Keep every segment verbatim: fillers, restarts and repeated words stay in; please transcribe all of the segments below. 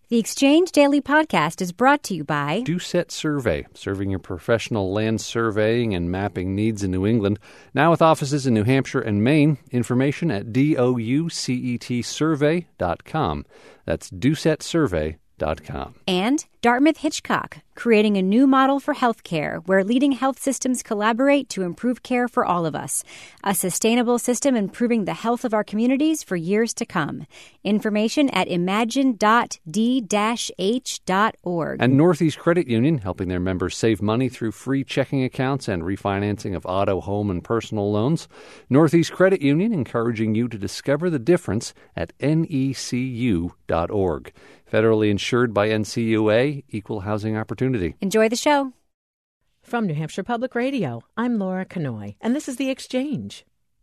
The Exchange Daily Podcast is brought to you by Doucette Survey, serving your professional land surveying and mapping needs in New England. Now with offices in New Hampshire and Maine. Information at doucet survey dot com. That's doucette survey dot com. And Dartmouth Hitchcock, creating a new model for healthcare where leading health systems collaborate to improve care for all of us. A sustainable system improving the health of our communities for years to come. Information at imagine dot d dash h dot org. And Northeast Credit Union, helping their members save money through free checking accounts and refinancing of auto, home, and personal loans. Northeast Credit Union, encouraging you to discover the difference at N E C U dot org. Federally insured by N C U A, Equal Housing Opportunity. Enjoy the show. From New Hampshire Public Radio, I'm Laura Kanoy, and this is The Exchange.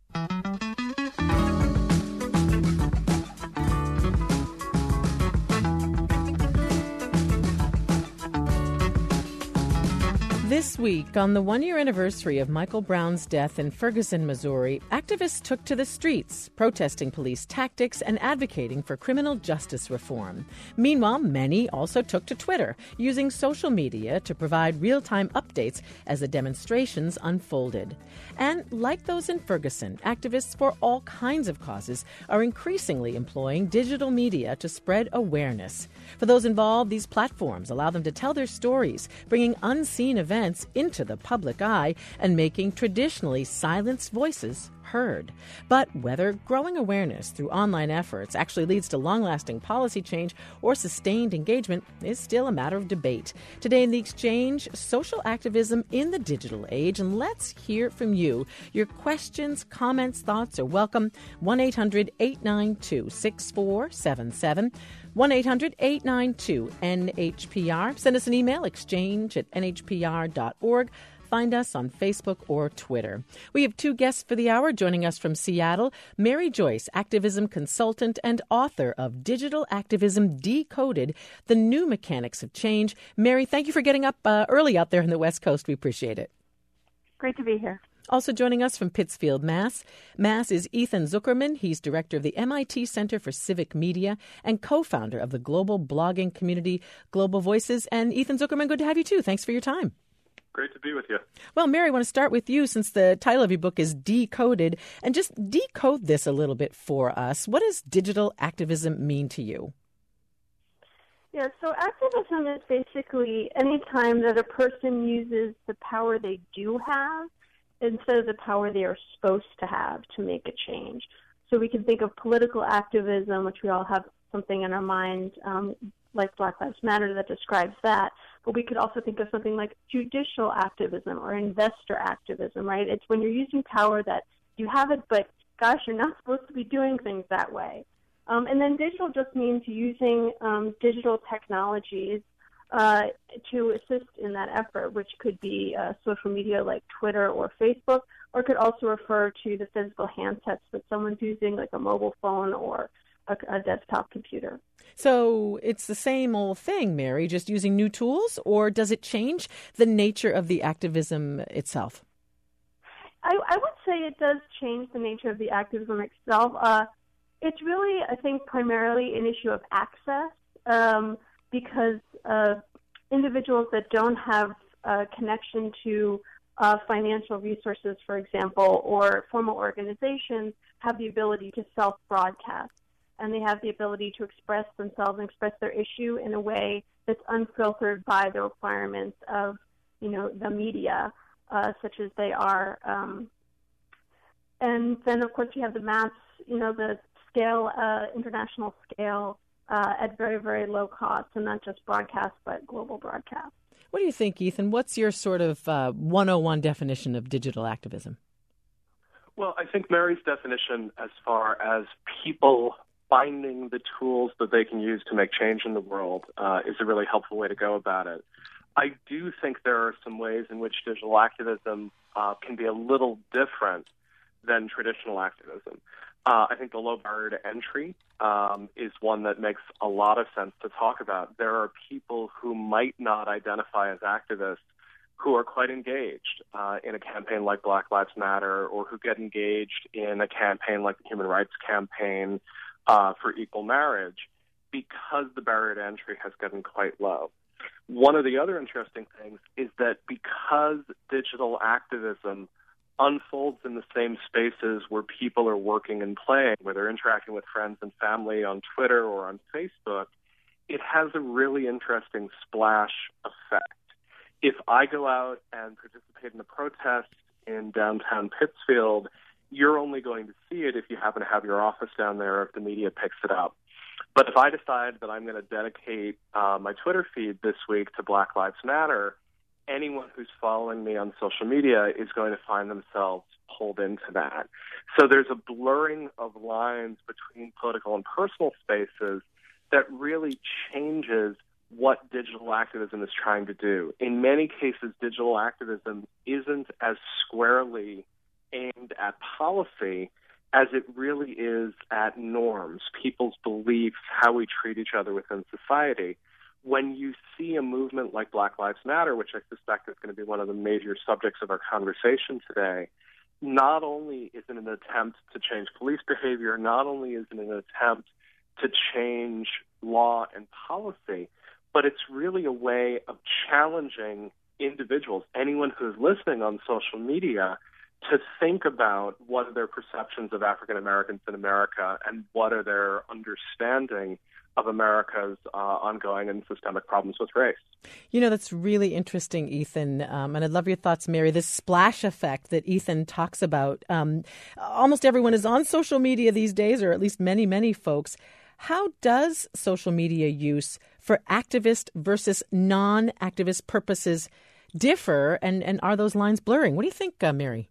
This week, on the one-year anniversary of Michael Brown's death in Ferguson, Missouri, activists took to the streets, protesting police tactics and advocating for criminal justice reform. Meanwhile, many also took to Twitter, using social media to provide real-time updates as the demonstrations unfolded. And like those in Ferguson, activists for all kinds of causes are increasingly employing digital media to spread awareness. For those involved, these platforms allow them to tell their stories, bringing unseen events into the public eye and making traditionally silenced voices heard. But whether growing awareness through online efforts actually leads to long-lasting policy change or sustained engagement is still a matter of debate. Today in The Exchange, social activism in the digital age, and let's hear from you. Your questions, comments, thoughts are welcome. one eight hundred eight nine two six four seven seven. one eight hundred eight nine two N H P R. Send us an email, exchange at n h p r dot org. Find us on Facebook or Twitter. We have two guests for the hour joining us from Seattle. Mary Joyce, activism consultant and author of Digital Activism Decoded, The New Mechanics of Change. Mary, thank you for getting up uh, early out there in the West Coast. We appreciate it. Great to be here. Also joining us from Pittsfield, Mass. Mass is Ethan Zuckerman. He's director of the M I T Center for Civic Media and co-founder of the global blogging community Global Voices. And Ethan Zuckerman, good to have you too. Thanks for your time. Great to be with you. Well, Mary, I want to start with you since the title of your book is Decoded, and just decode this a little bit for us. What does digital activism mean to you? Yeah, so activism is basically any time that a person uses the power they do have instead of the power they are supposed to have to make a change. So we can think of political activism, which we all have something in our mind, um, like Black Lives Matter that describes that. But we could also think of something like judicial activism or investor activism, right? It's when you're using power that you have it, but gosh, you're not supposed to be doing things that way. Um, and then digital just means using um, digital technologies uh, to assist in that effort, which could be uh, social media like Twitter or Facebook, or it could also refer to the physical handsets that someone's using, like a mobile phone or a, a desktop computer. So it's the same old thing, Mary, just using new tools, or does it change the nature of the activism itself? I, I would say it does change the nature of the activism itself. Uh, it's really, I think, primarily an issue of access um, because uh, individuals that don't have a connection to uh, financial resources, for example, or formal organizations have the ability to self-broadcast. And they have the ability to express themselves and express their issue in a way that's unfiltered by the requirements of, you know, the media, uh, such as they are. Um, and then, of course, you have the mass, you know, the scale, uh, international scale uh, at very, very low cost, and not just broadcast, but global broadcast. What do you think, Ethan? What's your sort of uh, one oh one definition of digital activism? Well, I think Mary's definition as far as people finding the tools that they can use to make change in the world uh, is a really helpful way to go about it. I do think there are some ways in which digital activism uh, can be a little different than traditional activism. Uh, I think the low barrier to entry um, is one that makes a lot of sense to talk about. There are people who might not identify as activists who are quite engaged uh, in a campaign like Black Lives Matter, or who get engaged in a campaign like the Human Rights Campaign uh, for equal marriage, because the barrier to entry has gotten quite low. One of the other interesting things is that because digital activism unfolds in the same spaces where people are working and playing, where they're interacting with friends and family on Twitter or on Facebook, it has a really interesting splash effect. If I go out and participate in a protest in downtown Pittsfield, you're only going to see it if you happen to have your office down there, if the media picks it up. But if I decide that I'm going to dedicate uh, my Twitter feed this week to Black Lives Matter, anyone who's following me on social media is going to find themselves pulled into that. So there's a blurring of lines between political and personal spaces that really changes what digital activism is trying to do. In many cases, digital activism isn't as squarely aimed at policy as it really is at norms, people's beliefs, how we treat each other within society. When you see a movement like Black Lives Matter, which I suspect is going to be one of the major subjects of our conversation today, not only is it an attempt to change police behavior, not only is it an attempt to change law and policy, but it's really a way of challenging individuals, anyone who's listening on social media, to think about what are their perceptions of African Americans in America and what are their understanding of America's uh, ongoing and systemic problems with race. You know, that's really interesting, Ethan, um, and I'd love your thoughts, Mary. This splash effect that Ethan talks about. Um, almost everyone is on social media these days, or at least many, many folks. How does social media use for activist versus non-activist purposes differ, and, and are those lines blurring? What do you think, uh, Mary?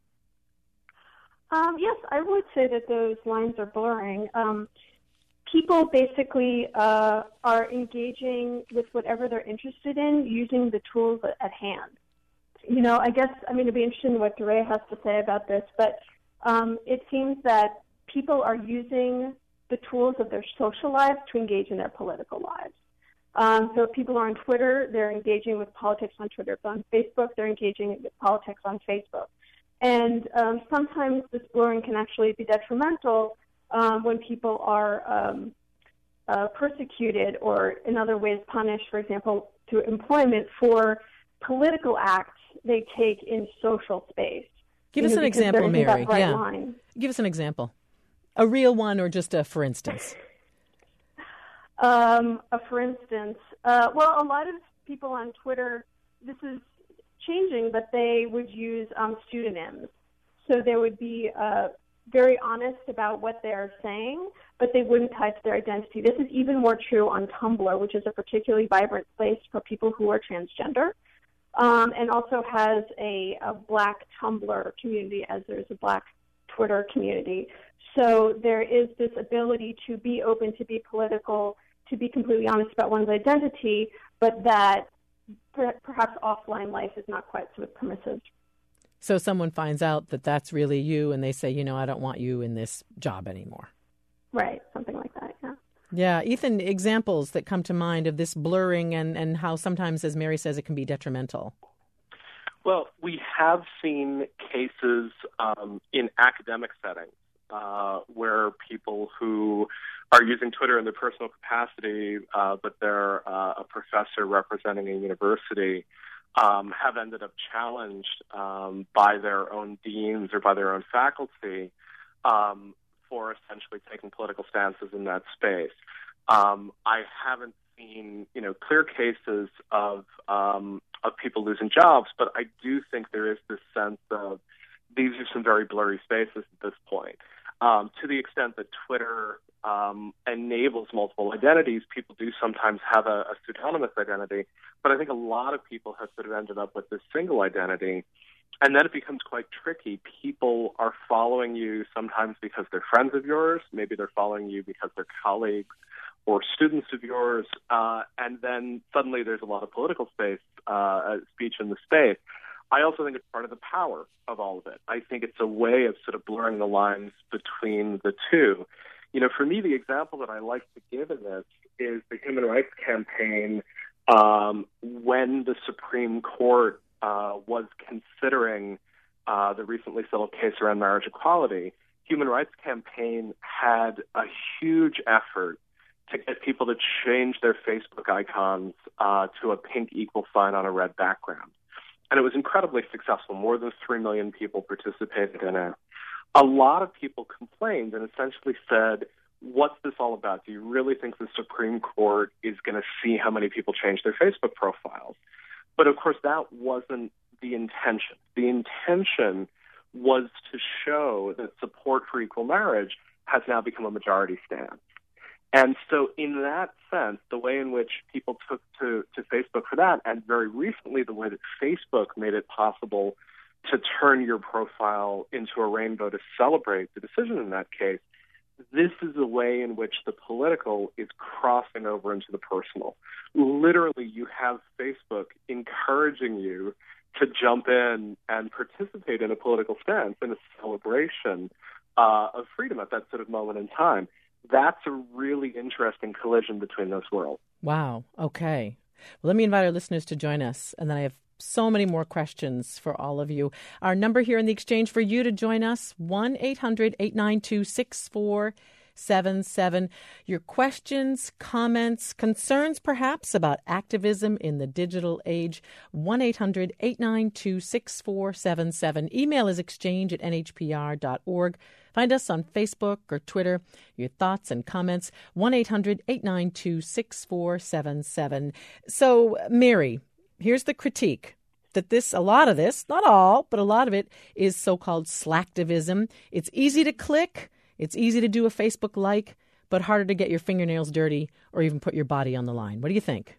Um, yes, I would say that those lines are blurring. Um, people basically uh, are engaging with whatever they're interested in using the tools at hand. You know, I guess, I mean, it'd be interesting what DeRay has to say about this, but um, it seems that people are using the tools of their social lives to engage in their political lives. Um, so if people are on Twitter, they're engaging with politics on Twitter. If on Facebook, they're engaging with politics on Facebook. And um, sometimes this blurring can actually be detrimental um, when people are um, uh, persecuted or in other ways punished, for example, through employment for political acts they take in social space. Give you us know, an example, Mary. Right yeah. line. Give us an example. A real one or just a for instance? Um, uh, for instance, uh, well, a lot of people on Twitter, this is changing, but they would use um, pseudonyms. So they would be uh, very honest about what they're saying, but they wouldn't tie to their identity. This is even more true on Tumblr, which is a particularly vibrant place for people who are transgender, um, and also has a, a black Tumblr community as there's a black Twitter community. So there is this ability to be open, to be political, to be completely honest about one's identity, but that per- perhaps offline life is not quite so permissive. So someone finds out that that's really you and they say, you know, I don't want you in this job anymore. Right, something like that, yeah. Yeah. Ethan, examples that come to mind of this blurring and, and how sometimes, as Mary says, it can be detrimental. Well, we have seen cases um, in academic settings uh, where people who are using Twitter in their personal capacity, uh, but they're uh, a professor representing a university, um, have ended up challenged um, by their own deans or by their own faculty um, for essentially taking political stances in that space. Um, I haven't seen, you know, clear cases of um, of people losing jobs, but I do think there is this sense of these are some very blurry spaces at this point. Um, to the extent that Twitter um, enables multiple identities, people do sometimes have a, a pseudonymous identity, but I think a lot of people have sort of ended up with this single identity, and then it becomes quite tricky. People are following you sometimes because they're friends of yours, maybe they're following you because they're colleagues or students of yours, uh, and then suddenly there's a lot of political space, uh, speech in the space. I also think it's part of the power of all of it. I think it's a way of sort of blurring the lines between the two. You know, for me, the example that I like to give in this is the Human Rights Campaign um, when the Supreme Court uh, was considering uh, the recently settled case around marriage equality. Human Rights Campaign had a huge effort to get people to change their Facebook icons uh, to a pink equal sign on a red background. And it was incredibly successful. More than three million people participated in it. A lot of people complained and essentially said, what's this all about? Do you really think the Supreme Court is going to see how many people change their Facebook profiles? But of course, that wasn't the intention. The intention was to show that support for equal marriage has now become a majority stance. And so in that sense, the way in which people took to, to Facebook for that, and very recently the way that Facebook made it possible to turn your profile into a rainbow to celebrate the decision in that case, this is a way in which the political is crossing over into the personal. Literally, you have Facebook encouraging you to jump in and participate in a political stance, in a celebration uh, of freedom at that sort of moment in time. That's a really interesting collision between those worlds. Wow. Okay. Well, let me invite our listeners to join us, and then I have so many more questions for all of you. Our number here in the exchange for you to join us, one eight hundred eight nine two six four seven seven. Your questions, comments, concerns perhaps about activism in the digital age, one eight hundred eight nine two six four seven seven. Email is exchange at n h p r dot org. Find us on Facebook or Twitter. Your thoughts and comments, one eight hundred eight nine two six four seven seven. So, Mary, here's the critique. That this, a lot of this, not all, but a lot of it is so-called slacktivism. It's easy to click. It's easy to do a Facebook like, but harder to get your fingernails dirty or even put your body on the line. What do you think?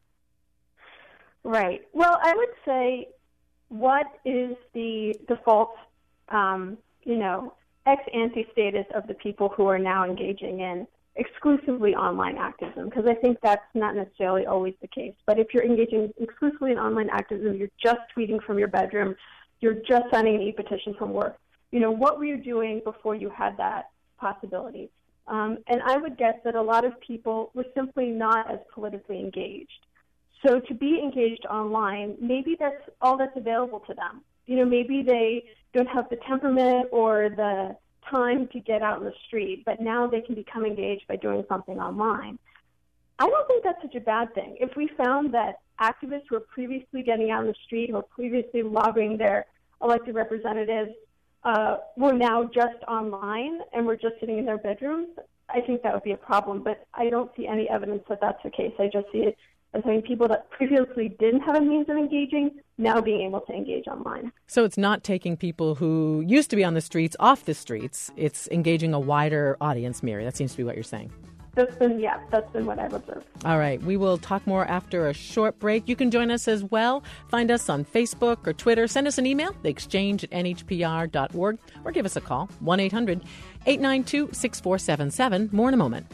Right. Well, I would say, what is the default, um, you know, ex-ante status of the people who are now engaging in exclusively online activism? Because I think that's not necessarily always the case. But if you're engaging exclusively in online activism, you're just tweeting from your bedroom, you're just signing an e-petition from work. You know, what were you doing before you had that possibility? Um, and I would guess that a lot of people were simply not as politically engaged. So to be engaged online, maybe that's all that's available to them. You know, maybe they don't have the temperament or the time to get out in the street, but now they can become engaged by doing something online. I don't think that's such a bad thing. If we found that activists who were previously getting out in the street or previously lobbying their elected representatives uh, were now just online and were just sitting in their bedrooms, I think that would be a problem. But I don't see any evidence that that's the case. I just see it as having people that previously didn't have a means of engaging now being able to engage online. So it's not taking people who used to be on the streets off the streets. It's engaging a wider audience, Mary. That seems to be what you're saying. That's been, yeah, that's been what I've observed. All right. We will talk more after a short break. You can join us as well. Find us on Facebook or Twitter. Send us an email, the exchange at n h p r dot org, or give us a call, one eight hundred eight nine two six four seven seven. More in a moment.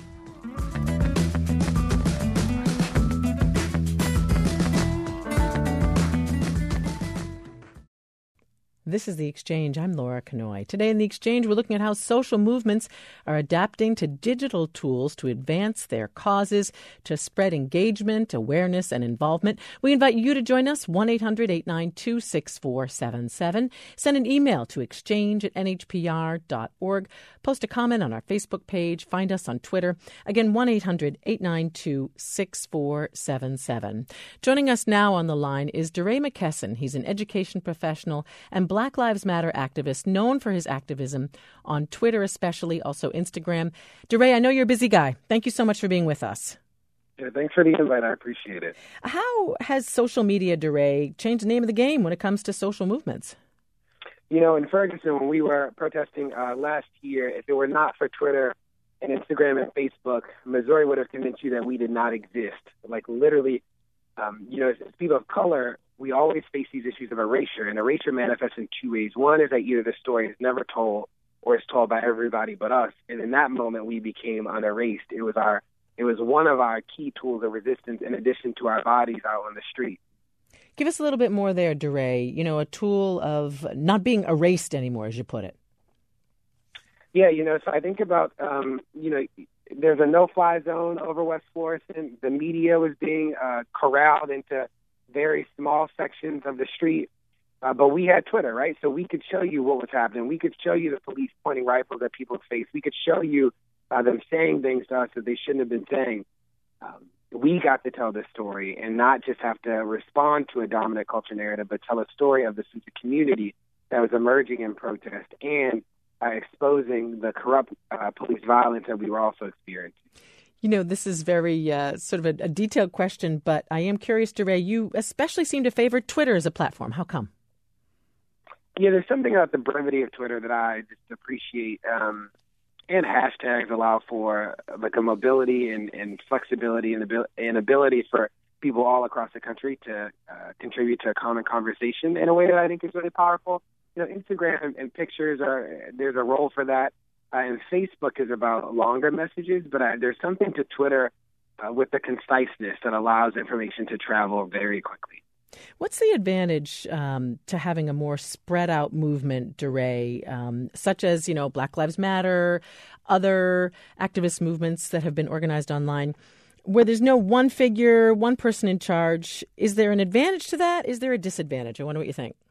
This is The Exchange. I'm Laura Kanoy. Today in The Exchange, we're looking at how social movements are adapting to digital tools to advance their causes, to spread engagement, awareness, and involvement. We invite you to join us, one eight hundred eight nine two six four seven seven. Send an email to exchange at n h p r dot org. Post a comment on our Facebook page. Find us on Twitter. Again, one eight hundred eight nine two six four seven seven. Joining us now on the line is DeRay McKesson. He's an education professional and Black Lives Matter activist, known for his activism on Twitter especially, also Instagram. DeRay, I know you're a busy guy. Thank you so much for being with us. Yeah, thanks for the invite. I appreciate it. How has social media, DeRay, changed the name of the game when it comes to social movements? You know, in Ferguson, when we were protesting uh, last year, if it were not for Twitter and Instagram and Facebook, Missouri would have convinced you that we did not exist. Like literally, um, you know, as, as people of color, we always face these issues of erasure, and erasure manifests in two ways. One is that either the story is never told or is told by everybody but us, and in that moment we became unerased. It was our, it was one of our key tools of resistance in addition to our bodies out on the street. Give us a little bit more there, DeRay. You know, a tool of not being erased anymore, as you put it. Yeah, you know, so I think about, um, you know, there's a no-fly zone over West Florissant. The media was being uh, corralled into very small sections of the street, uh, but we had Twitter, right? So we could show you what was happening. We could show you the police pointing rifles at people's face. We could show you uh, them saying things to us that they shouldn't have been saying. um, we got to tell this story and not just have to respond to a dominant culture narrative, but tell a story of the sense of community that was emerging in protest and uh, exposing the corrupt uh, police violence that we were also experiencing. You know, this is very uh, sort of a, a detailed question, but I am curious, DeRay, you especially seem to favor Twitter as a platform. How come? Yeah, there's something about the brevity of Twitter that I just appreciate. Um, and hashtags allow for like a mobility and, and flexibility and, abil- and ability for people all across the country to uh, contribute to a common conversation in a way that I think is really powerful. You know, Instagram and, and pictures are, there's a role for that. Uh, and Facebook is about longer messages, but uh, there's something to Twitter uh, with the conciseness that allows information to travel very quickly. What's the advantage um, to having a more spread out movement, DeRay, um, such as, you know, Black Lives Matter, other activist movements that have been organized online, where there's no one figure, one person in charge? Is there an advantage to that? Is there a disadvantage? I wonder what you think.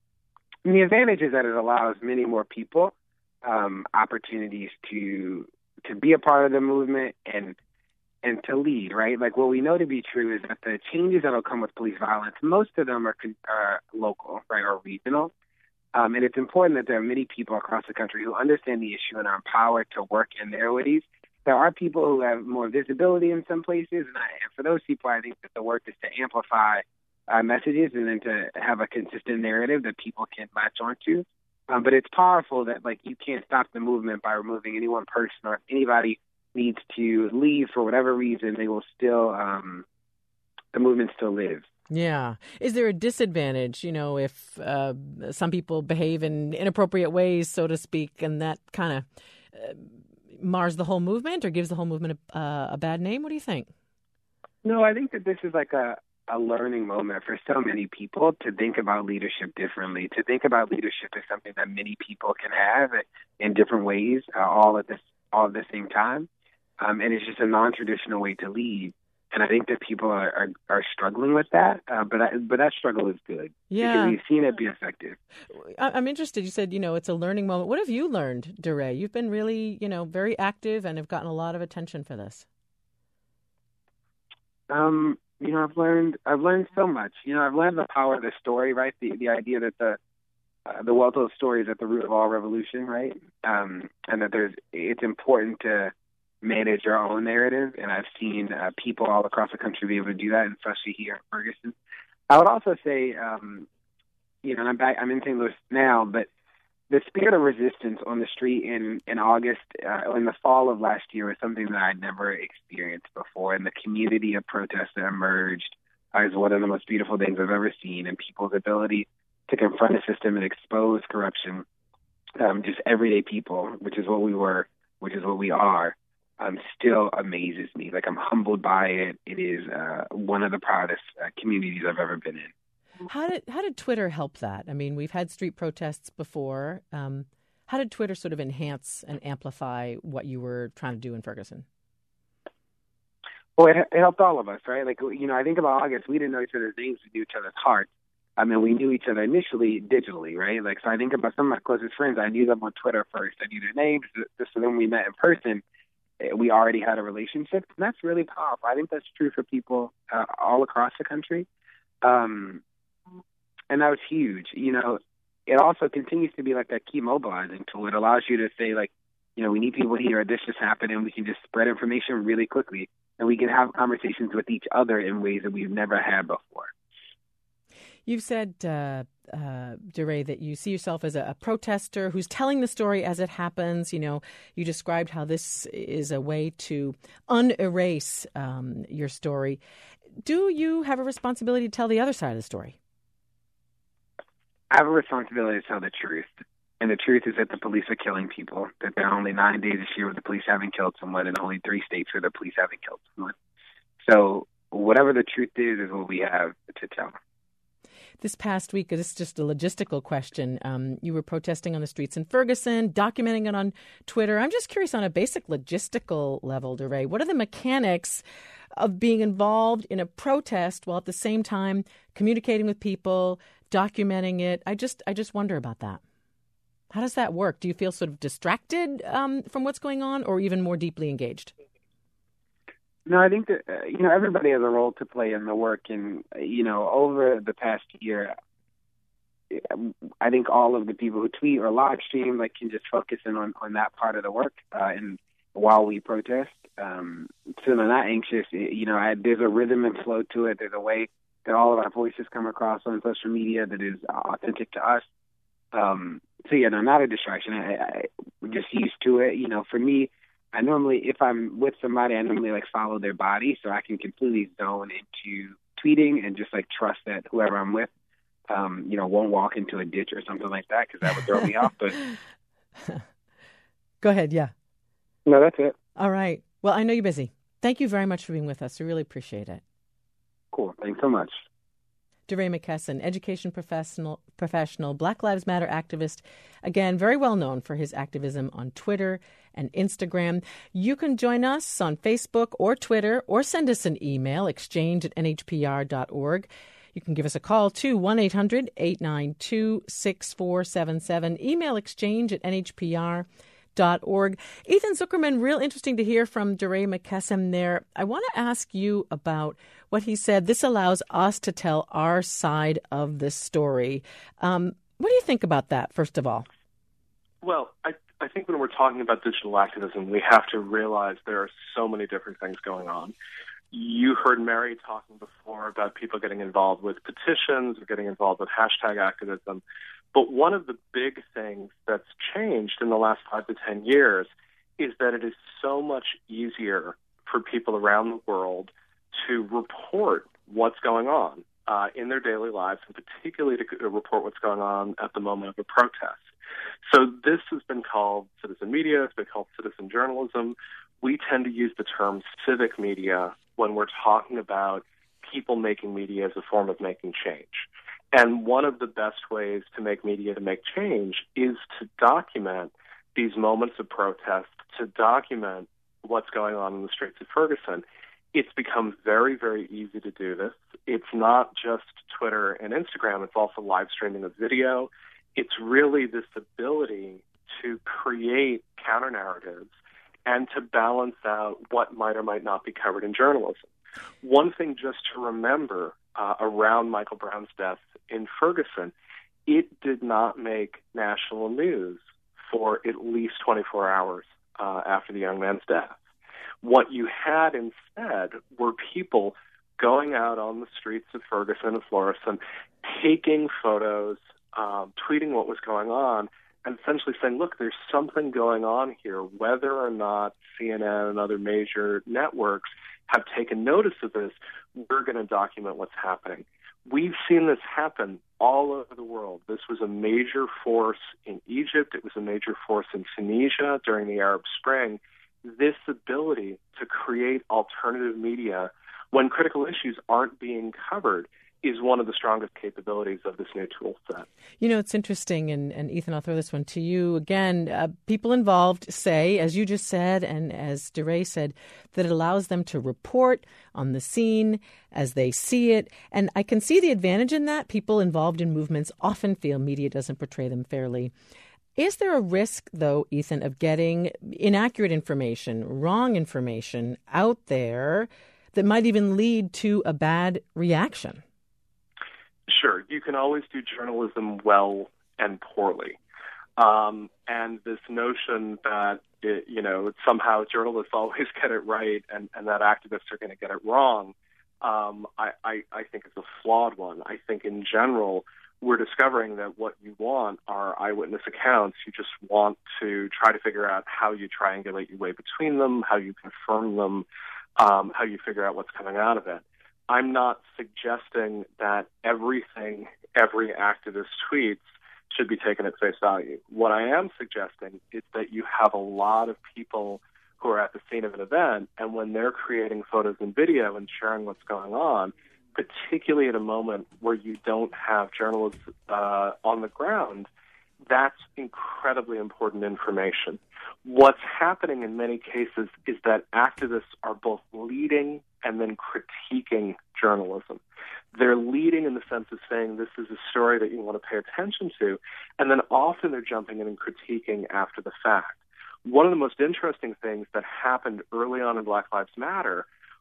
And the advantage is that it allows many more people um, opportunities to to be a part of the movement and and to lead, right? Like what we know to be true is that the changes that will come with police violence, most of them are, are local, right, or regional. Um, and it's important that there are many people across the country who understand the issue and are empowered to work in their ways. There are people who have more visibility in some places, and, I, and for those people, I think that the work is to amplify uh, messages and then to have a consistent narrative that people can latch onto. Um, but it's powerful that, like, you can't stop the movement by removing any one person, or if anybody needs to leave for whatever reason, they will still, um, the movement still lives. Yeah. Is there a disadvantage, you know, if uh, some people behave in inappropriate ways, so to speak, and that kind of uh, mars the whole movement or gives the whole movement a, uh, a bad name? What do you think? No, I think that this is like a, a learning moment for so many people to think about leadership differently, to think about leadership as something that many people can have in different ways, uh, all at this, all at the same time. Um, and it's just a non-traditional way to lead. And I think that people are, are, are struggling with that, uh, but I, but that struggle is good. Yeah. Because we've seen it be effective. I'm interested. You said, you know, it's a learning moment. What have you learned, DeRay? You've been really, you know, very active and have gotten a lot of attention for this. Um, you know, I've learned I've learned so much. You know, I've learned the power of the story, right? The the idea that the uh, the well-told story is at the root of all revolution, right? Um, and that there's it's important to manage our own narrative, and I've seen uh, people all across the country be able to do that, and especially here in Ferguson. I would also say, um, you know, I'm back. I'm in Saint Louis now, but the spirit of resistance on the street in in August, uh, in the fall of last year, was something that I'd never experienced before, and the community of protest that emerged uh, is one of the most beautiful things I've ever seen, and people's ability to confront a system and expose corruption, um, just everyday people, which is what we were, which is what we are. Um, still amazes me. Like, I'm humbled by it. It is uh, one of the proudest uh, communities I've ever been in. How did how did Twitter help that? I mean, we've had street protests before. Um, how did Twitter sort of enhance and amplify what you were trying to do in Ferguson? Well, it, it helped all of us, right? Like, you know, I think about August. We didn't know each other's names. We knew each other's hearts. I mean, we knew each other initially digitally, right? Like, so I think about some of my closest friends. I knew them on Twitter first. I knew their names. So then we met in person. We already had a relationship, and that's really powerful. I think that's true for people uh, all across the country, um, and that was huge. You know, it also continues to be like that key mobilizing tool. It allows you to say, like, you know, we need people here. This just happened, and we can just spread information really quickly, and we can have conversations with each other in ways that we've never had before. You've said, uh, uh, DeRay, that you see yourself as a, a protester who's telling the story as it happens. You know, you described how this is a way to unerase um, your story. Do you have a responsibility to tell the other side of the story? I have a responsibility to tell the truth. And the truth is that the police are killing people, that there are only nine days this year where the police haven't killed someone, and only three states where the police haven't killed someone. So whatever the truth is, is what we have to tell. This past week, this is just a logistical question. Um, you were protesting on the streets in Ferguson, documenting it on Twitter. I'm just curious on a basic logistical level, DeRay, what are the mechanics of being involved in a protest while at the same time communicating with people, documenting it? I just, I just wonder about that. How does that work? Do you feel sort of distracted um, from what's going on, or even more deeply engaged? No, I think that, uh, you know, everybody has a role to play in the work. And, you know, over the past year, I think all of the people who tweet or live stream like can just focus in on, on that part of the work. Uh, and while we protest, um, so they're not anxious. You know, I, there's a rhythm and flow to it. There's a way that all of our voices come across on social media that is authentic to us. Um, so yeah, no, not a distraction. I, I, we're just used to it. You know, for me, I normally, if I'm with somebody, I normally like follow their body so I can completely zone into tweeting and just like trust that whoever I'm with, um, you know, won't walk into a ditch or something like that because that would throw me off. But go ahead. Yeah. No, that's it. All right. Well, I know you're busy. Thank you very much for being with us. We really appreciate it. Cool. Thanks so much. DeRay McKesson, education professional, professional, Black Lives Matter activist, again, very well known for his activism on Twitter and Instagram. You can join us on Facebook or Twitter or send us an email, exchange at n h p r dot org. You can give us a call to one eight hundred eight nine two six four seven seven, email exchange at n h p r dot org. Ethan Zuckerman, real interesting to hear from DeRay McKesson there. I want to ask you about what he said. This allows us to tell our side of this story. Um, what do you think about that, first of all? Well, I, I think when we're talking about digital activism, we have to realize there are so many different things going on. You heard Mary talking before about people getting involved with petitions or getting involved with hashtag activism. But one of the big things that's changed in the last five to ten years is that it is so much easier for people around the world to report what's going on uh, in their daily lives, and particularly to report what's going on at the moment of a protest. So this has been called citizen media. It's been called citizen journalism. We tend to use the term civic media when we're talking about people making media as a form of making change. And one of the best ways to make media to make change is to document these moments of protest, to document what's going on in the streets of Ferguson. It's become very, very easy to do this. It's not just Twitter and Instagram. It's also live streaming of video. It's really this ability to create counter-narratives and to balance out what might or might not be covered in journalism. One thing just to remember uh, around Michael Brown's death in Ferguson, it did not make national news for at least twenty-four hours uh, after the young man's death. What you had instead were people going out on the streets of Ferguson and Florissant, taking photos, um, tweeting what was going on, and essentially saying, look, there's something going on here, whether or not C N N and other major networks have taken notice of this, we're going to document what's happening. We've seen this happen all over the world. This was a major force in Egypt. It was a major force in Tunisia during the Arab Spring. This ability to create alternative media when critical issues aren't being covered is one of the strongest capabilities of this new tool set. You know, it's interesting, and, and Ethan, I'll throw this one to you. Again, uh, people involved say, as you just said, and as DeRay said, that it allows them to report on the scene as they see it. And I can see the advantage in that. People involved in movements often feel media doesn't portray them fairly. Is there a risk, though, Ethan, of getting inaccurate information, wrong information out there that might even lead to a bad reaction? Sure. You can always do journalism well and poorly. Um, and this notion that, it, you know, somehow journalists always get it right and, and that activists are going to get it wrong, um, I, I, I think is a flawed one. I think in general, we're discovering that what you want are eyewitness accounts. You just want to try to figure out how you triangulate your way between them, how you confirm them, um, how you figure out what's coming out of it. I'm not suggesting that everything every activist tweets should be taken at face value. What I am suggesting is that you have a lot of people who are at the scene of an event, and when they're creating photos and video and sharing what's going on, particularly at a moment where you don't have journalists uh, on the ground, that's incredibly important information. What's happening in many cases is that activists are both leading and then critiquing journalism. They're leading in the sense of saying this is a story that you want to pay attention to, and then often they're jumping in and critiquing after the fact. One of the most interesting things that happened early on in Black Lives Matter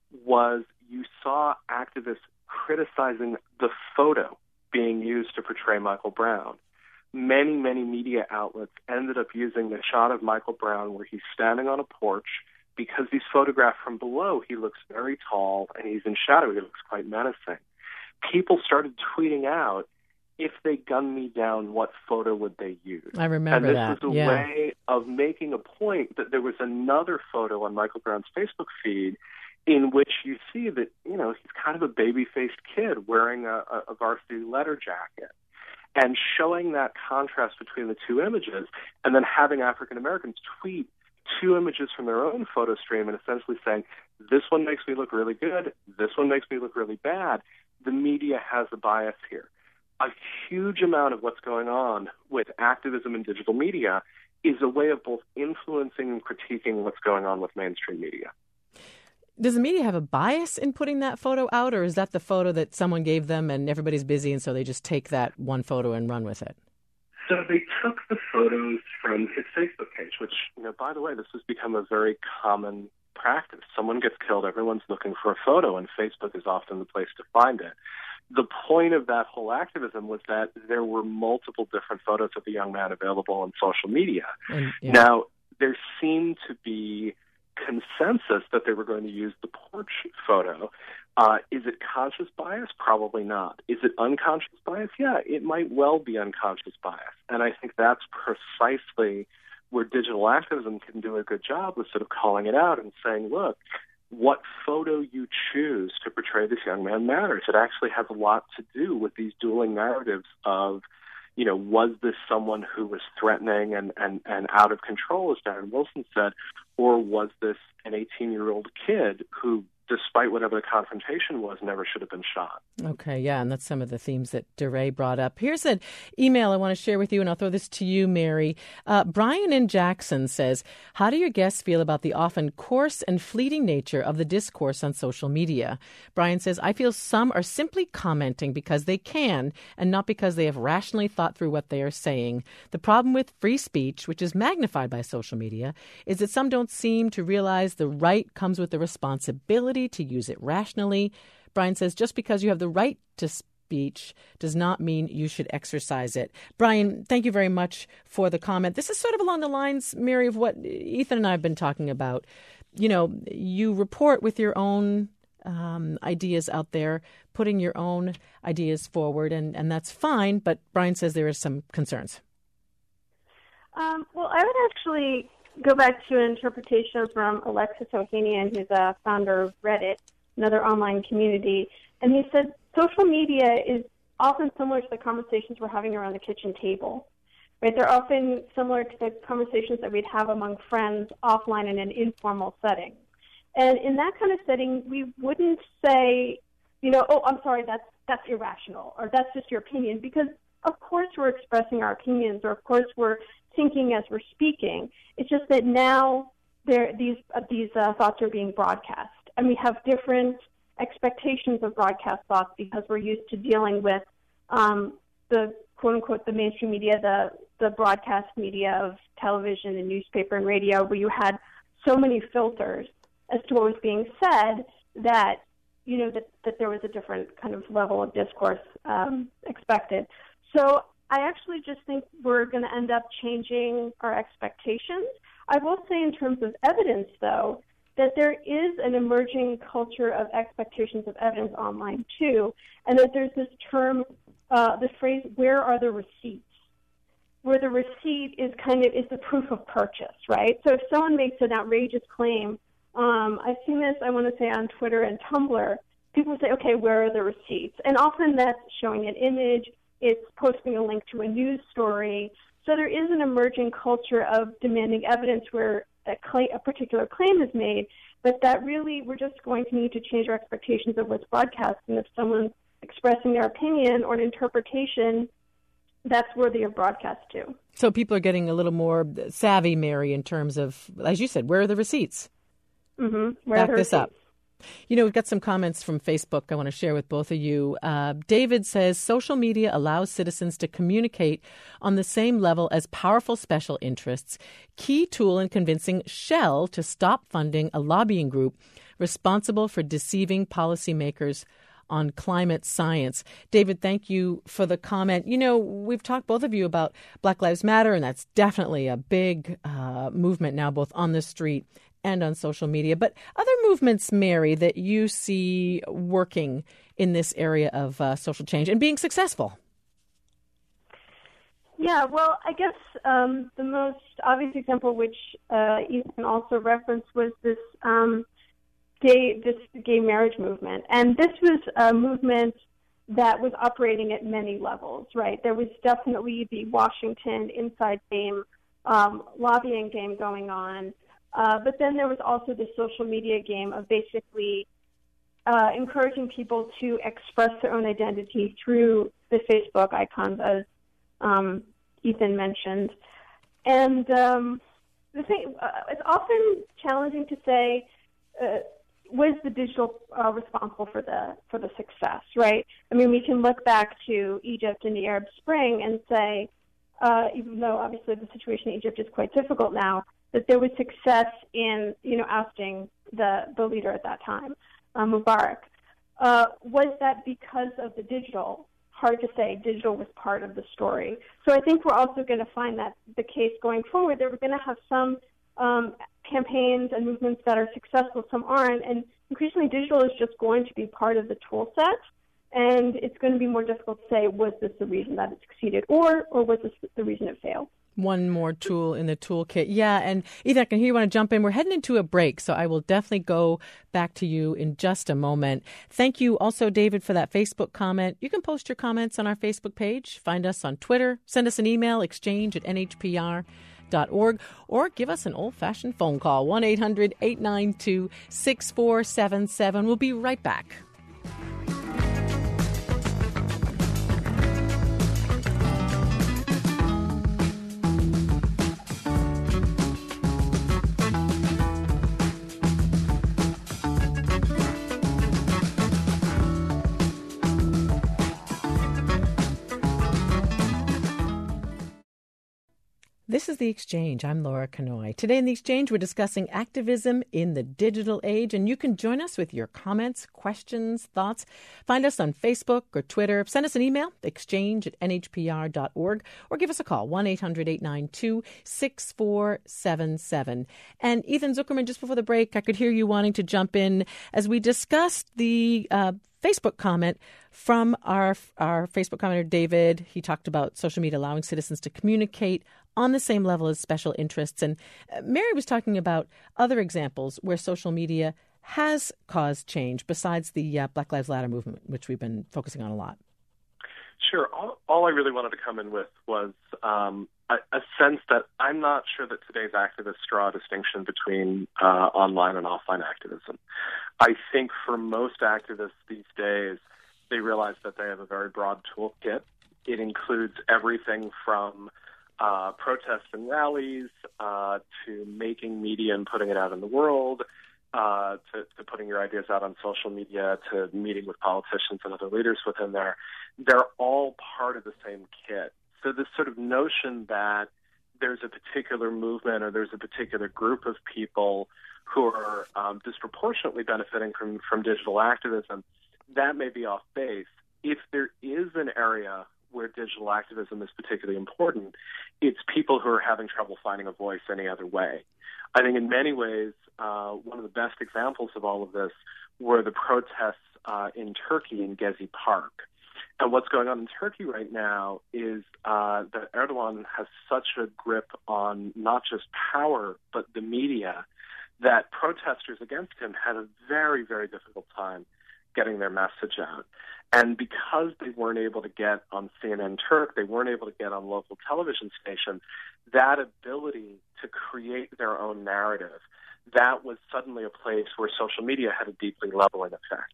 was you saw activists criticizing the photo being used to portray Michael Brown. Many, many media outlets ended up using the shot of Michael Brown where he's standing on a porch. Because he's photographed from below, he looks very tall, and he's in shadow. He looks quite menacing. People started tweeting out, if they gunned me down, what photo would they use? I remember that. that. And this was a yeah. way of making a point that there was another photo on Michael Brown's Facebook feed in which you see that, you know, he's kind of a baby-faced kid wearing a, a varsity letter jacket. And showing that contrast between the two images, and then having African Americans tweet two images from their own photo stream and essentially saying, this one makes me look really good, this one makes me look really bad. The media has a bias here. A huge amount of what's going on with activism in digital media is a way of both influencing and critiquing what's going on with mainstream media. Does the media have a bias in putting that photo out, or is that the photo that someone gave them and everybody's busy and so they just take that one photo and run with it? So they took the photos from his Facebook page, which, you know, by the way, this has become a very common practice. Someone gets killed, everyone's looking for a photo, and Facebook is often the place to find it. The point of that whole activism was that there were multiple different photos of the young man available on social media. And, yeah. Now, there seemed to be consensus that they were going to use the porch photo. Uh, is it conscious bias? Probably not. Is it unconscious bias? Yeah, it might well be unconscious bias. And I think that's precisely where digital activism can do a good job of sort of calling it out and saying, look, what photo you choose to portray this young man matters. It actually has a lot to do with these dueling narratives of, you know, was this someone who was threatening and, and, and out of control, as Darren Wilson said, or was this an eighteen-year-old kid who, despite whatever the confrontation was, never should have been shot? Okay, yeah, and that's some of the themes that DeRay brought up. Here's an email I want to share with you, and I'll throw this to you, Mary. Uh, Brian in Jackson says, how do your guests feel about the often coarse and fleeting nature of the discourse on social media? Brian says, I feel some are simply commenting because they can and not because they have rationally thought through what they are saying. The problem with free speech, which is magnified by social media, is that some don't seem to realize the right comes with the responsibility to use it rationally. Brian says, just because you have the right to speech does not mean you should exercise it. Brian, thank you very much for the comment. This is sort of along the lines, Mary, of what Ethan and I have been talking about. You know, you report with your own um, ideas out there, putting your own ideas forward, and, and that's fine. But Brian says there are some concerns. Um, well, I would actually go back to an interpretation from Alexis Ohanian, who's a founder of Reddit, another online community. And he said social media is often similar to the conversations we're having around the kitchen table. Right? They're often similar to the conversations that we'd have among friends offline in an informal setting. And in that kind of setting, we wouldn't say, you know, oh, I'm sorry, that's that's irrational, or that's just your opinion, because of course we're expressing our opinions, or of course we're thinking as we're speaking. It's just that now there these uh, these uh, thoughts are being broadcast, and we have different expectations of broadcast thoughts because we're used to dealing with um, the quote unquote the mainstream media, the the broadcast media of television and newspaper and radio, where you had so many filters as to what was being said that you know that, that there was a different kind of level of discourse um, expected. So I actually just think we're going to end up changing our expectations. I will say in terms of evidence, though, that there is an emerging culture of expectations of evidence online, too, and that there's this term, uh, the phrase, where are the receipts? Where the receipt is kind of is the proof of purchase, right? So if someone makes an outrageous claim, um, I've seen this, I want to say, on Twitter and Tumblr, people say, okay, where are the receipts? And often that's showing an image, it's posting a link to a news story. So there is an emerging culture of demanding evidence where a, claim, a particular claim is made, but that really we're just going to need to change our expectations of what's broadcast. And if someone's expressing their opinion or an interpretation, that's worthy of broadcast too. So people are getting a little more savvy, Mary, in terms of, as you said, where are the receipts? Mm-hmm. Back this up. You know, we've got some comments from Facebook I want to share with both of you. Uh, David says, social media allows citizens to communicate on the same level as powerful special interests. Key tool in convincing Shell to stop funding a lobbying group responsible for deceiving policymakers on climate science. David, thank you for the comment. You know, we've talked, both of you, about Black Lives Matter, and that's definitely a big uh, movement now, both on the street and on social media. But other movements, Mary, that you see working in this area of uh, social change and being successful? Yeah, well, I guess um, the most obvious example, which uh, Ethan also referenced, was this um, gay this gay marriage movement. And this was a movement that was operating at many levels, right? There was definitely the Washington inside game, um, lobbying game going on. Uh, but then there was also the social media game of basically uh, encouraging people to express their own identity through the Facebook icons, as um, Ethan mentioned. And um, the thing, uh, it's often challenging to say, uh, was the digital uh, responsible for the for the success, right? I mean, we can look back to Egypt and the Arab Spring and say, uh, even though obviously the situation in Egypt is quite difficult now, that there was success in, you know, ousting the, the leader at that time, uh, Mubarak. Uh, was that because of the digital? Hard to say. Digital was part of the story. So I think we're also going to find that the case going forward, that we're going to have some um, campaigns and movements that are successful, some aren't, and increasingly digital is just going to be part of the tool set, and it's going to be more difficult to say, was this the reason that it succeeded, or or was this the reason it failed? One more tool in the toolkit. Yeah, and Ethan, I can hear you want to jump in. We're heading into a break, so I will definitely go back to you in just a moment. Thank you also, David, for that Facebook comment. You can post your comments on our Facebook page. Find us on Twitter. Send us an email, exchange at N H P R dot org, or give us an old-fashioned phone call, one eight hundred eight nine two six four seven seven. We'll be right back. This is The Exchange. I'm Laura Kanoy. Today in The Exchange, we're discussing activism in the digital age, and you can join us with your comments, questions, thoughts. Find us on Facebook or Twitter. Send us an email, exchange at N H P R dot org, or give us a call, one eight hundred eight nine two six four seven seven. And Ethan Zuckerman, just before the break, I could hear you wanting to jump in as we discussed the uh, Facebook comment from our our Facebook commenter, David. He talked about social media allowing citizens to communicate on the same level as special interests. And uh, Mary was talking about other examples where social media has caused change besides the uh, Black Lives Matter movement, which we've been focusing on a lot. Sure. All, all I really wanted to come in with was um, a, a sense that I'm not sure that today's activists draw a distinction between uh, online and offline activism. I think for most activists these days, they realize that they have a very broad toolkit. It includes everything from uh, protests and rallies uh, to making media and putting it out in the world, uh, to, to putting your ideas out on social media, to meeting with politicians and other leaders within there. They're all part of the same kit. So this sort of notion that there's a particular movement or there's a particular group of people who are um, disproportionately benefiting from, from digital activism, that may be off base. If there is an area where digital activism is particularly important, it's people who are having trouble finding a voice any other way. I think in many ways, uh, one of the best examples of all of this were the protests uh, in Turkey in Gezi Park. And what's going on in Turkey right now is uh, that Erdogan has such a grip on not just power, but the media, that protesters against him had a very, very difficult time getting their message out. And because they weren't able to get on C N N Turk, they weren't able to get on local television stations, that ability to create their own narrative, that was suddenly a place where social media had a deeply leveling effect.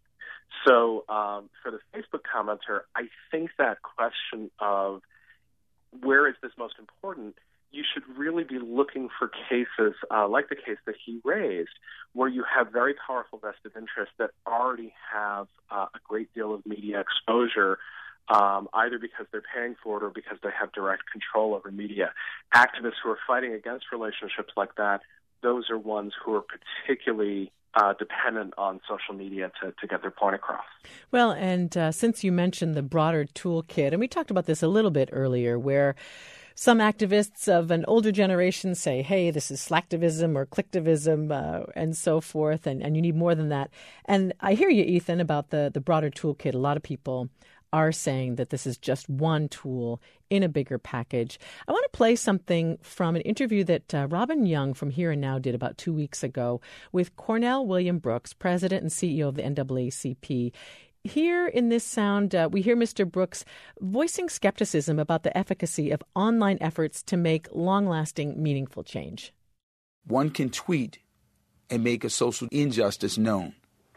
So um, for the Facebook commenter, I think that question of where is this most important, you should really be looking for cases uh, like the case that he raised, where you have very powerful vested interests that already have uh, a great deal of media exposure, um, either because they're paying for it or because they have direct control over media. Activists who are fighting against relationships like that, those are ones who are particularly uh, dependent on social media to, to get their point across. Well, and uh, since you mentioned the broader toolkit, and we talked about this a little bit earlier, where some activists of an older generation say, hey, this is slacktivism or clicktivism uh, and so forth, and, and you need more than that. And I hear you, Ethan, about the, the broader toolkit. A lot of people are saying that this is just one tool in a bigger package. I want to play something from an interview that uh, Robin Young from Here and Now did about two weeks ago with Cornell William Brooks, president and C E O of the N double A C P. Here in this sound, uh, we hear Mister Brooks voicing skepticism about the efficacy of online efforts to make long-lasting, meaningful change. One can tweet and make a social injustice known,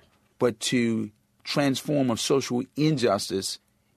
but to transform a social injustice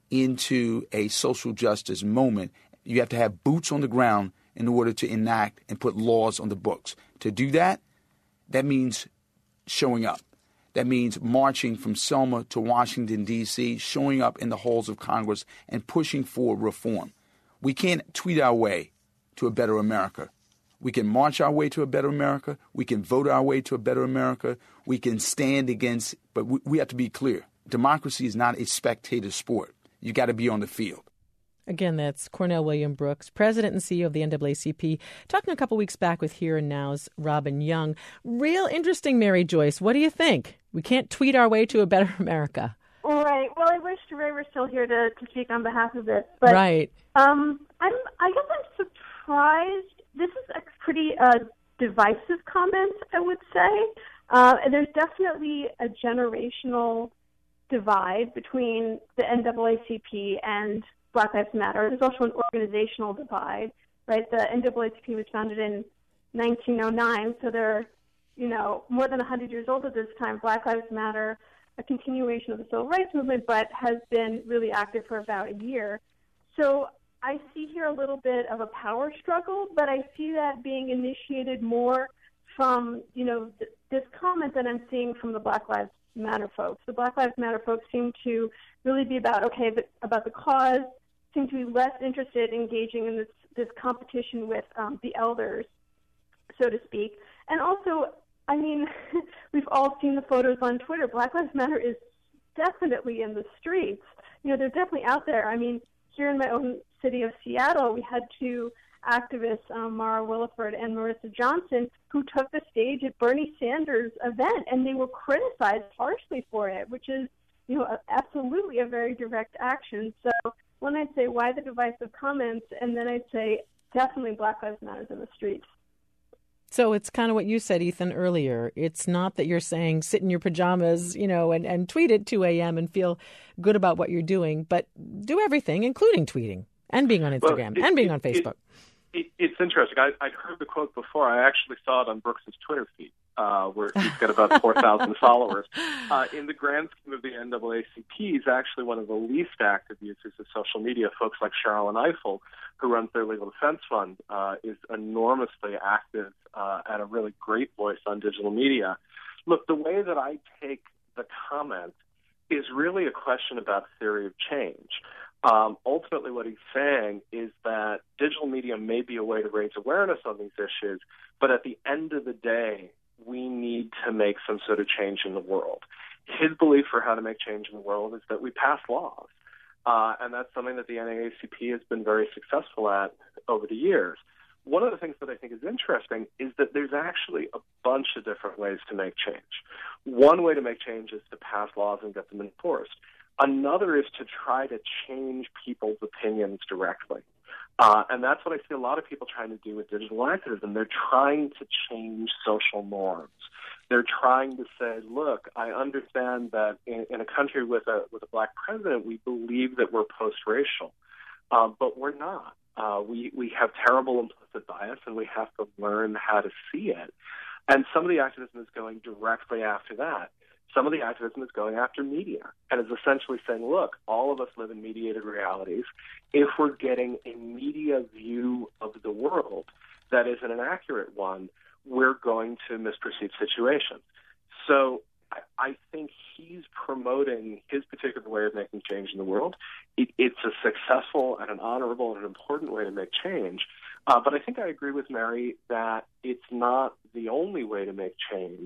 into a social justice moment, you have to have boots on the ground in order to enact and put laws on the books. To do that, that means showing up. That means marching from Selma to Washington, D C, showing up in the halls of Congress and pushing for reform. We can't tweet our way to a better America. We can march our way to a better America. We can vote our way to a better America. We can stand against, but we, we have to be clear. Democracy is not a spectator sport. You got to be on the field. Again, that's Cornell William Brooks, president and C E O of the N double A C P, talking a couple weeks back with Here and Now's Robin Young. Real interesting, Mary Joyce. What do you think? We can't tweet our way to a better America. Right. Well, I wish Ray were still here to, to speak on behalf of this. But, right. Um, I'm, I guess I'm surprised. This is a pretty uh, divisive comment, I would say. Uh, and there's definitely a generational divide between the N double A C P and Black Lives Matter. There's also an organizational divide, right? The N double A C P was founded in nineteen oh nine, so they're, you know, more than one hundred years old at this time. Black Lives Matter, a continuation of the civil rights movement, but has been really active for about a year. So I see here a little bit of a power struggle, but I see that being initiated more from, you know, th- this comment that I'm seeing from the Black Lives Matter folks. The Black Lives Matter folks seem to really be about, okay, the, about the cause, seem to be less interested in engaging in this, this competition with um, the elders, so to speak. And also, I mean, we've all seen the photos on Twitter. Black Lives Matter is definitely in the streets. You know, they're definitely out there. I mean, here in my own city of Seattle, we had two activists, um, Mara Williford and Marissa Johnson, who took the stage at Bernie Sanders' event, and they were criticized harshly for it, which is, you know, absolutely a very direct action. So when I say why the divisive comments, and then I'd say definitely Black Lives Matter in the streets. So it's kind of what you said, Ethan, earlier. It's not that you're saying sit in your pajamas, you know, and, and tweet at two a.m. and feel good about what you're doing, but do everything, including tweeting and being on Instagram well, it, and being it, on Facebook. It, it, it's interesting. I, I'd heard the quote before. I actually saw it on Brooks's Twitter feed, uh, where he's got about four thousand followers. Uh, in the grand scheme of the N double A C P, he's actually one of the least active users of social media. Folks like Cheryl Eiffel, who runs their legal defense fund, uh, is enormously active uh, and a really great voice on digital media. Look, the way that I take the comment is really a question about theory of change. Um, ultimately, what he's saying is that digital media may be a way to raise awareness on these issues, but at the end of the day, we need to make some sort of change in the world. His belief for how to make change in the world is that we pass laws, uh, and that's something that the N double A C P has been very successful at over the years. One of the things that I think is interesting is that there's actually a bunch of different ways to make change. One way to make change is to pass laws and get them enforced. Another is to try to change people's opinions directly. Uh, and that's what I see a lot of people trying to do with digital activism. They're trying to change social norms. They're trying to say, look, I understand that in, in a country with a with a black president, we believe that we're post-racial, uh, but we're not. Uh, we, we have terrible implicit bias, and we have to learn how to see it. And some of the activism is going directly after that. Some of the activism is going after media and is essentially saying, look, all of us live in mediated realities. If we're getting a media view of the world that isn't an accurate one, we're going to misperceive situations. So I, I think he's promoting his particular way of making change in the world. It, it's a successful and an honorable and an important way to make change. Uh, but I think I agree with Mary that it's not the only way to make change.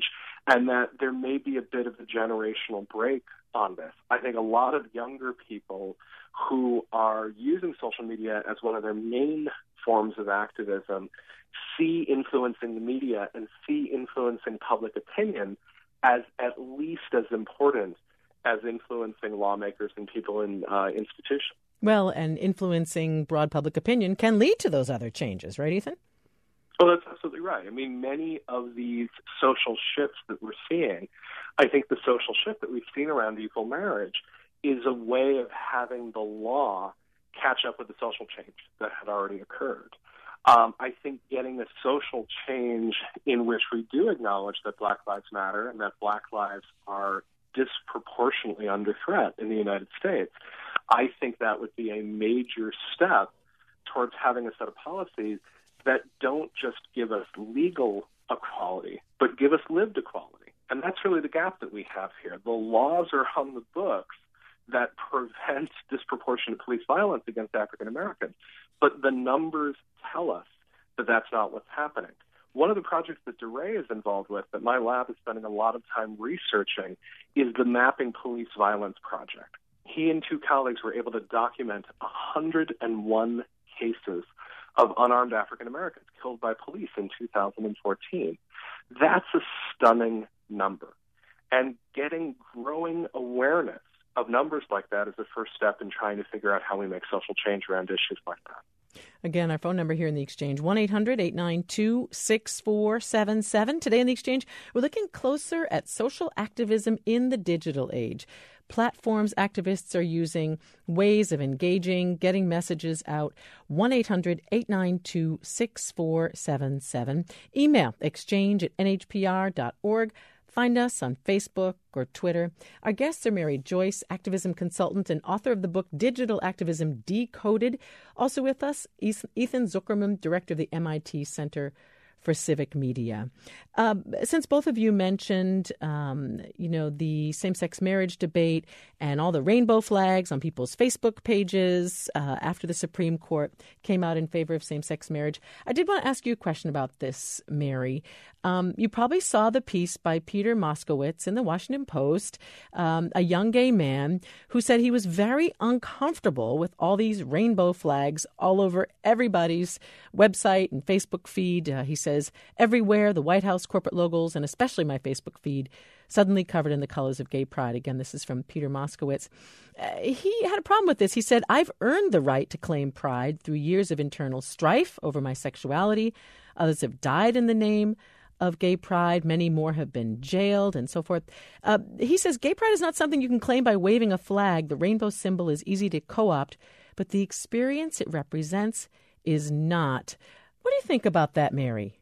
and that there may be a bit of a generational break on this. I think a lot of younger people who are using social media as one of their main forms of activism see influencing the media and see influencing public opinion as at least as important as influencing lawmakers and people in uh, institutions. Well, and influencing broad public opinion can lead to those other changes, right, Ethan? Well, that's absolutely right. I mean, many of these social shifts that we're seeing, I think the social shift that we've seen around equal marriage is a way of having the law catch up with the social change that had already occurred. Um, I think getting a social change in which we do acknowledge that Black Lives Matter and that Black lives are disproportionately under threat in the United States, I think that would be a major step towards having a set of policies that don't just give us legal equality, but give us lived equality. And that's really the gap that we have here. The laws are on the books that prevent disproportionate police violence against African Americans, but the numbers tell us that that's not what's happening. One of the projects that DeRay is involved with, that my lab is spending a lot of time researching, is the Mapping Police Violence Project. He and two colleagues were able to document one hundred one cases of unarmed African Americans killed by police in two thousand fourteen. That's a stunning number. And getting growing awareness of numbers like that is the first step in trying to figure out how we make social change around issues like that. Again, our phone number here in the Exchange, one eight hundred eight nine two six four seven seven. Today in the Exchange, we're looking closer at social activism in the digital age. Platforms activists are using, ways of engaging, getting messages out. one eight hundred eight nine two six four seven seven. Email exchange at n h p r dot org. Find us on Facebook or Twitter. Our guests are Mary Joyce, activism consultant and author of the book Digital Activism Decoded. Also with us, Ethan Zuckerman, director of the M I T Center for Civic Media. Uh, since both of you mentioned, um, you know, the same-sex marriage debate and all the rainbow flags on people's Facebook pages uh, after the Supreme Court came out in favor of same-sex marriage, I did want to ask you a question about this, Mary. Um, you probably saw the piece by Peter Moskowitz in the Washington Post, um, a young gay man who said he was very uncomfortable with all these rainbow flags all over everybody's website and Facebook feed. Uh, he says, everywhere, the White House corporate logos, and especially my Facebook feed, suddenly covered in the colors of gay pride. Again, this is from Peter Moskowitz. Uh, he had a problem with this. He said, I've earned the right to claim pride through years of internal strife over my sexuality. Others have died in the name of gay pride. Many more have been jailed and so forth. Uh, he says gay pride is not something you can claim by waving a flag. The rainbow symbol is easy to co-opt, but the experience it represents is not. What do you think about that, Mary?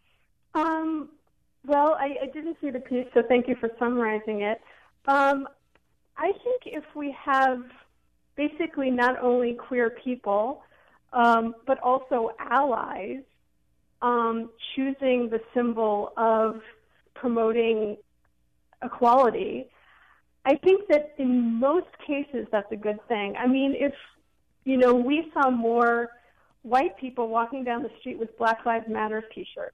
Um, well, I, I didn't see the piece, so thank you for summarizing it. Um, I think if we have basically not only queer people, um, but also allies um, choosing the symbol of promoting equality, I think that in most cases that's a good thing. I mean, if, you know, we saw more white people walking down the street with Black Lives Matter t-shirts,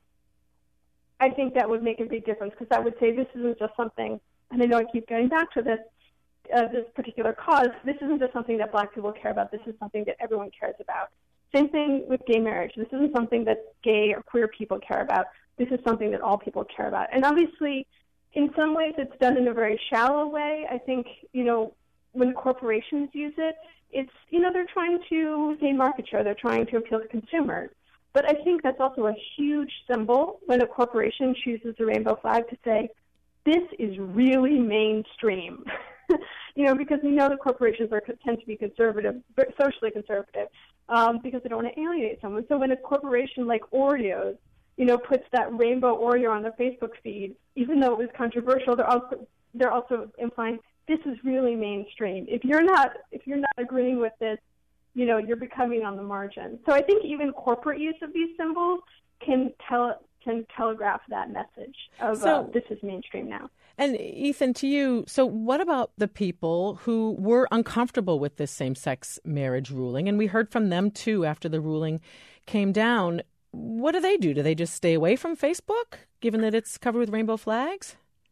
I think that would make a big difference, because that would say this isn't just something, and I know I keep getting back to this, uh, this particular cause, this isn't just something that black people care about, this is something that everyone cares about. Same thing with gay marriage. This isn't something that gay or queer people care about. This is something that all people care about. And obviously, in some ways, it's done in a very shallow way. I think, you know, when corporations use it, it's, you know, they're trying to gain market share. They're trying to appeal to consumers. But I think that's also a huge symbol when a corporation chooses a rainbow flag to say, this is really mainstream. You know, because we know that corporations are tend to be conservative, socially conservative, um, because they don't want to alienate someone. So when a corporation like Oreos, you know, puts that rainbow Oreo on their Facebook feed, even though it was controversial, they're also they're also implying this is really mainstream. If you're not if you're not agreeing with this, you know, you're becoming on the margin. So I think even corporate use of these symbols can tell can telegraph that message of so, uh, this is mainstream now. And Ethan, to you, so what about the people who were uncomfortable with this same-sex marriage ruling? And we heard from them, too, after the ruling came down. What do they do? Do they just stay away from Facebook, given that it's covered with rainbow flags?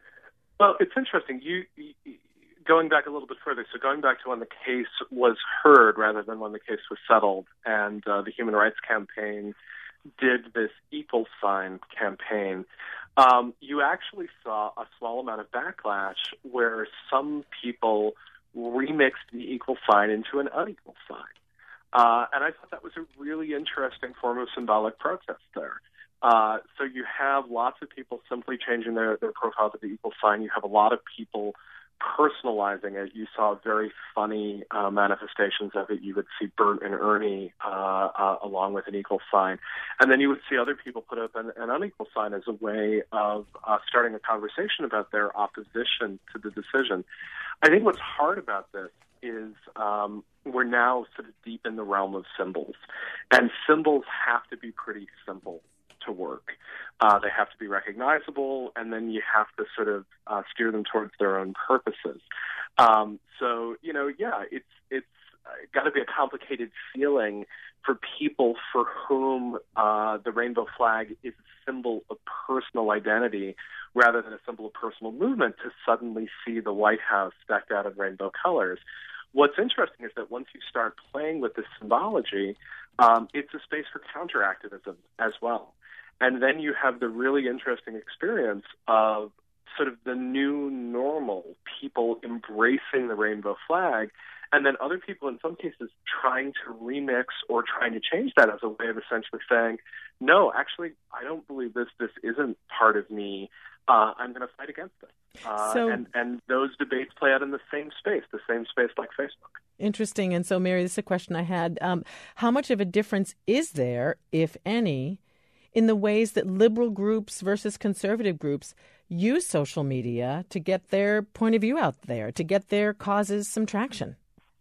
Well, it's interesting. You, you going back a little bit further, so going back to when the case was heard rather than when the case was settled, and uh, the Human Rights Campaign did this equal sign campaign, um, you actually saw a small amount of backlash where some people remixed the equal sign into an unequal sign. Uh, and I thought that was a really interesting form of symbolic protest there. Uh, so you have lots of people simply changing their, their profile to the equal sign. You have a lot of people personalizing it. You saw very funny uh, manifestations of it. You would see Bert and Ernie uh, uh, along with an equal sign. And then you would see other people put up an, an unequal sign as a way of uh, starting a conversation about their opposition to the decision. I think what's hard about this is um, we're now sort of deep in the realm of symbols. And symbols have to be pretty simple to work. Uh, they have to be recognizable, and then you have to sort of uh, steer them towards their own purposes. Um, so, you know, yeah, it's it's got to be a complicated feeling for people for whom uh, the rainbow flag is a symbol of personal identity rather than a symbol of personal movement to suddenly see the White House decked out in rainbow colors. What's interesting is that once you start playing with this symbology, um, it's a space for counteractivism as well. And then you have the really interesting experience of sort of the new normal, people embracing the rainbow flag, and then other people in some cases trying to remix or trying to change that as a way of essentially saying, no, actually, I don't believe this. This isn't part of me. Uh, I'm going to fight against it. Uh, so, and, and those debates play out in the same space, the same space like Facebook. Interesting. And so, Mary, this is a question I had. Um, how much of a difference is there, if any, in the ways that liberal groups versus conservative groups use social media to get their point of view out there, to get their causes some traction?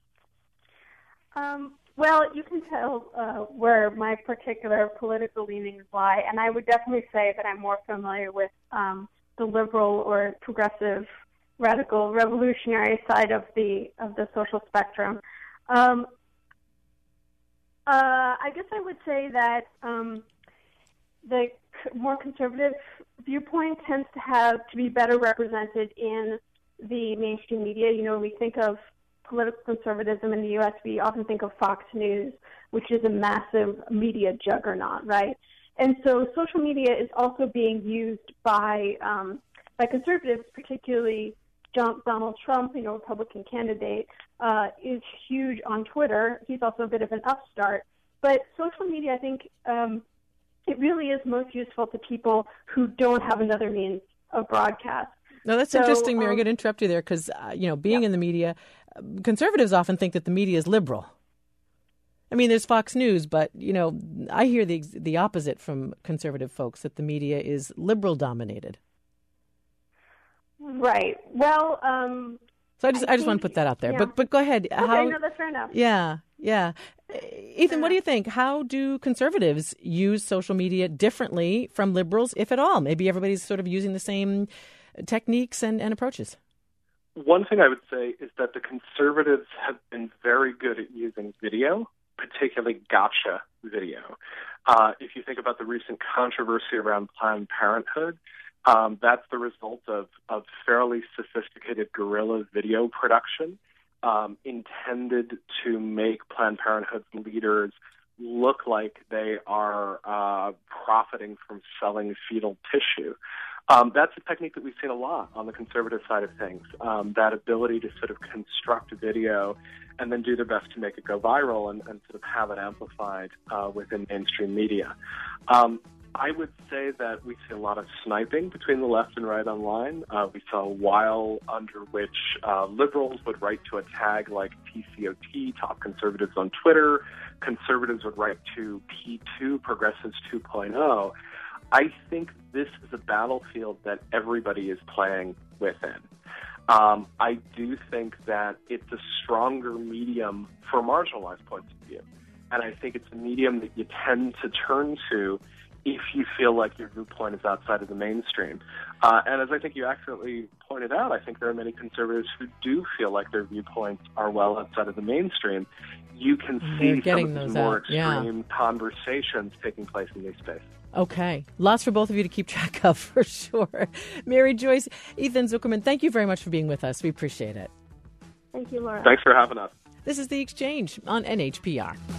Um, well, you can tell uh, where my particular political leanings lie, and I would definitely say that I'm more familiar with um, the liberal or progressive, radical, revolutionary side of the of the social spectrum. Um, uh, I guess I would say that um, the more conservative viewpoint tends to have to be better represented in the mainstream media. You know, when we think of political conservatism in the U S, we often think of Fox News, which is a massive media juggernaut, right? And so social media is also being used by um, by conservatives, particularly John, Donald Trump, you know, Republican candidate, uh, is huge on Twitter. He's also a bit of an upstart. But social media, I think, um, it really is most useful to people who don't have another means of broadcast. No, that's so, interesting, Mary. Um, I'm going to interrupt you there because, uh, you know, being yeah. in the media, conservatives often think that the media is liberal. I mean, there's Fox News, but, you know, I hear the the opposite from conservative folks, that the media is liberal-dominated. Right. Well, um, so I just I, I just think, want to put that out there. Yeah. But but go ahead. Okay, How, no, that's fair enough. Yeah, yeah. Ethan, what do you think? How do conservatives use social media differently from liberals, if at all? Maybe everybody's sort of using the same techniques and, and approaches. One thing I would say is that the conservatives have been very good at using video, particularly gotcha video. Uh, if you think about the recent controversy around Planned Parenthood, um, that's the result of, of fairly sophisticated guerrilla video production um, intended to make Planned Parenthood's leaders look like they are uh, profiting from selling fetal tissue. Um, that's a technique that we've seen a lot on the conservative side of things, um, that ability to sort of construct a video and then do their best to make it go viral and, and sort of have it amplified uh, within mainstream media. Um, I would say that we see a lot of sniping between the left and right online. Uh, we saw a while under which uh, liberals would write to a tag like T C O T, top conservatives on Twitter. Conservatives would write to P two, progressives two point oh. I think this is a battlefield that everybody is playing within. Um, I do think that it's a stronger medium for marginalized points of view. And I think it's a medium that you tend to turn to if you feel like your viewpoint is outside of the mainstream. Uh, and as I think you accurately pointed out, I think there are many conservatives who do feel like their viewpoints are well outside of the mainstream. You can see some of these more out. extreme yeah. conversations taking place in these spaces. Okay. Lots for both of you to keep track of, for sure. Mary Joyce, Ethan Zuckerman, thank you very much for being with us. We appreciate it. Thank you, Laura. Thanks for having us. This is The Exchange on N H P R.